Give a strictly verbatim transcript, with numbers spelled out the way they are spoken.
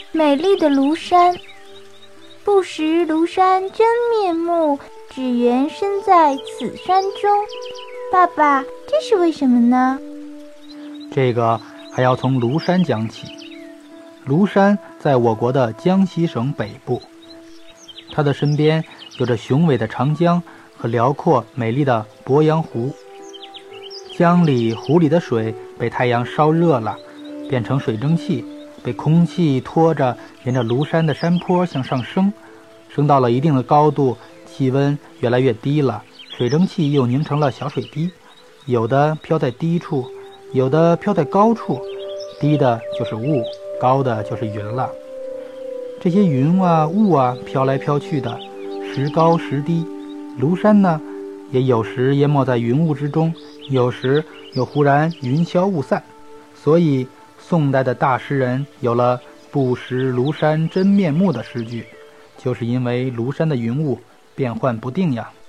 美丽的庐山，不识庐山真面目，只缘身在此山中。爸爸，这是为什么呢？ 这个还要从庐山讲起。庐山在我国的江西省北部，它的身边有着雄伟的长江和辽阔美丽的鄱阳湖。江里湖里的水被太阳烧热了，变成水蒸气，被空气拖着沿着庐山的山坡向上升，升到了一定的高度，气温越来越低了，水蒸气又凝成了小水滴，有的飘在低处，有的飘在高处，低的就是雾，高的就是云了。这些云啊雾啊飘来飘去的，时高时低，庐山呢也有时淹没在云雾之中，有时又忽然云消雾散。所以宋代的大诗人有了不识庐山真面目的诗句，就是因为庐山的云雾变幻不定呀。